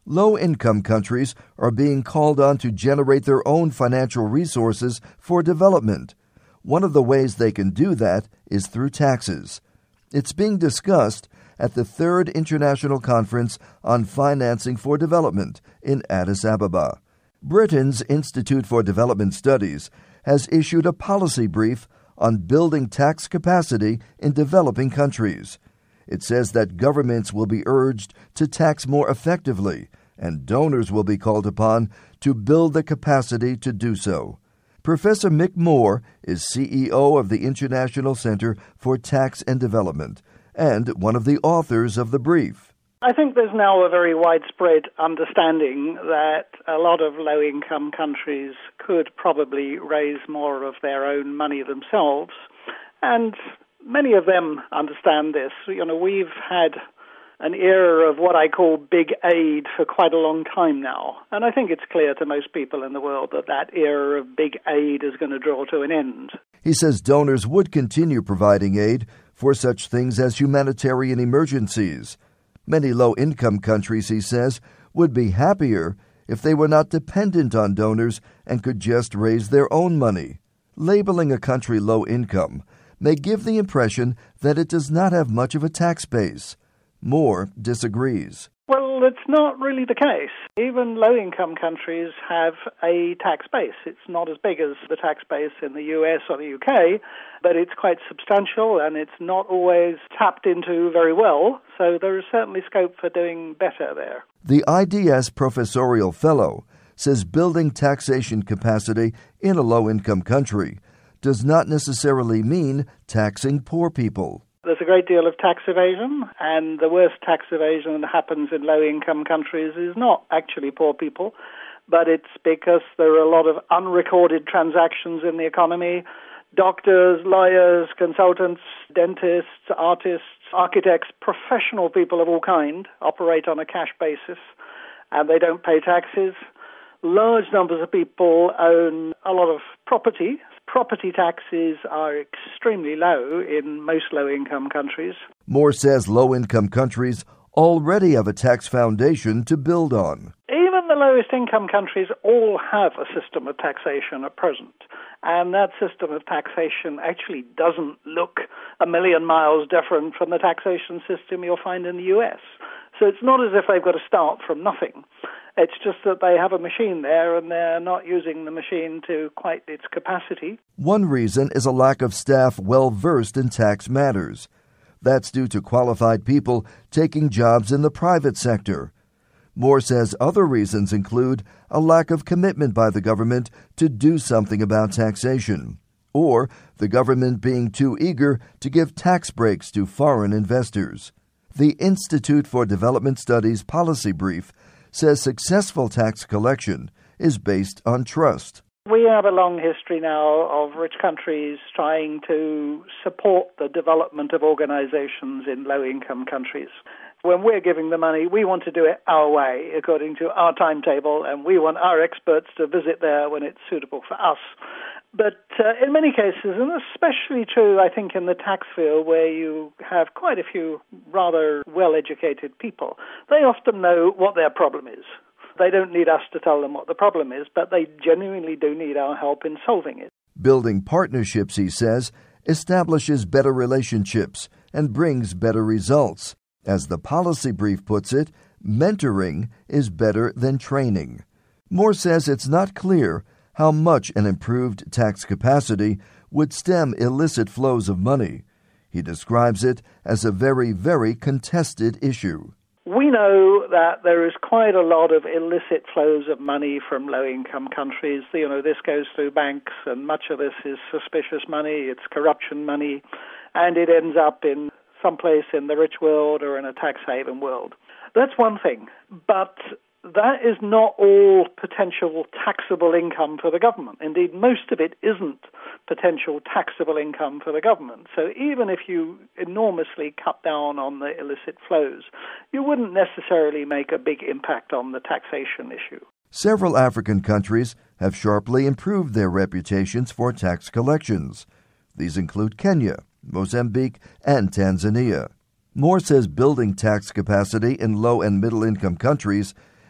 Low-income countries are being called on to generate their own financial resources for development. One of the ways they can do that is through taxes. It's being discussed at the 3rd International Conference on Financing for Development in Addis Ababa. Britain's Institute for Development Studies has issued a policy brief on building tax capacity in developing countries. It says that governments will be urged to tax more effectively, and donors will be called upon to build the capacity to do so. Professor Mick Moore is CEO of the International Center for Tax and Development and one of the authors of the brief. I think there's now a very widespread understanding that a lot of low-income countries could probably raise more of their own money themselves, and many of them understand this. We've had an era of what I call big aid for quite a long time now, and I think it's clear to most people in the world that that era of big aid is going to draw to an end. He says donors would continue providing aid for such things as humanitarian emergencies. Many low-income countries, he says, would be happier if they were not dependent on donors and could just raise their own money. Labeling a country low-income may give the impression that it does not have much of a tax base. Moore disagrees. Well, it's not really the case. Even low-income countries have a tax base. It's not as big as the tax base in the US or the UK, but it's quite substantial and it's not always tapped into very well, so there is certainly scope for doing better there. The IDS Professorial Fellow says building taxation capacity in a low-income country does not necessarily mean taxing poor people. There's a great deal of tax evasion, and the worst tax evasion that happens in low-income countries is not actually poor people, but it's because there are a lot of unrecorded transactions in the economy. Doctors, lawyers, consultants, dentists, artists, architects, professional people of all kind operate on a cash basis, and they don't pay taxes. Large numbers of people own a lot of property. Property taxes are extremely low in most low-income countries. Moore says low-income countries already have a tax foundation to build on. Even the lowest-income countries all have a system of taxation at present. And that system of taxation actually doesn't look a million miles different from the taxation system you'll find in the US. So it's not as if they've got to start from nothing. It's just that they have a machine there and they're not using the machine to quite its capacity. One reason is a lack of staff well-versed in tax matters. That's due to qualified people taking jobs in the private sector. Moore says other reasons include a lack of commitment by the government to do something about taxation, or the government being too eager to give tax breaks to foreign investors. The Institute for Development Studies policy brief says successful tax collection is based on trust. We have a long history now of rich countries trying to support the development of organizations in low-income countries. When we're giving the money, we want to do it our way, according to our timetable, and we want our experts to visit there when it's suitable for us. But in many cases, and especially true, I think, in the tax field, where you have quite a few rather well-educated people, they often know what their problem is. They don't need us to tell them what the problem is, but they genuinely do need our help in solving it. Building partnerships, he says, establishes better relationships and brings better results. As the policy brief puts it, mentoring is better than training. Moore says it's not clear how much an improved tax capacity would stem illicit flows of money. He describes it as a very, very contested issue. We know that there is quite a lot of illicit flows of money from low-income countries. This goes through banks, and much of this is suspicious money, it's corruption money, and it ends up in someplace in the rich world or in a tax haven world. That's one thing, but that is not all potential taxable income for the government. Indeed, most of it isn't potential taxable income for the government. So even if you enormously cut down on the illicit flows, you wouldn't necessarily make a big impact on the taxation issue. Several African countries have sharply improved their reputations for tax collections. These include Kenya, Mozambique, and Tanzania. Moore says building tax capacity in low- and middle-income countries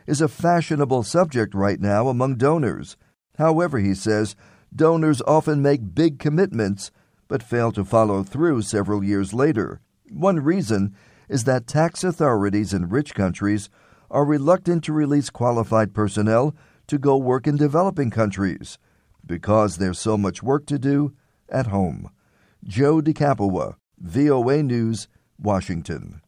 is a fashionable subject right now among donors. However, he says, donors often make big commitments but fail to follow through several years later. One reason is that tax authorities in rich countries are reluctant to release qualified personnel to go work in developing countries because there's so much work to do at home. Joe DeCapua, VOA News, Washington.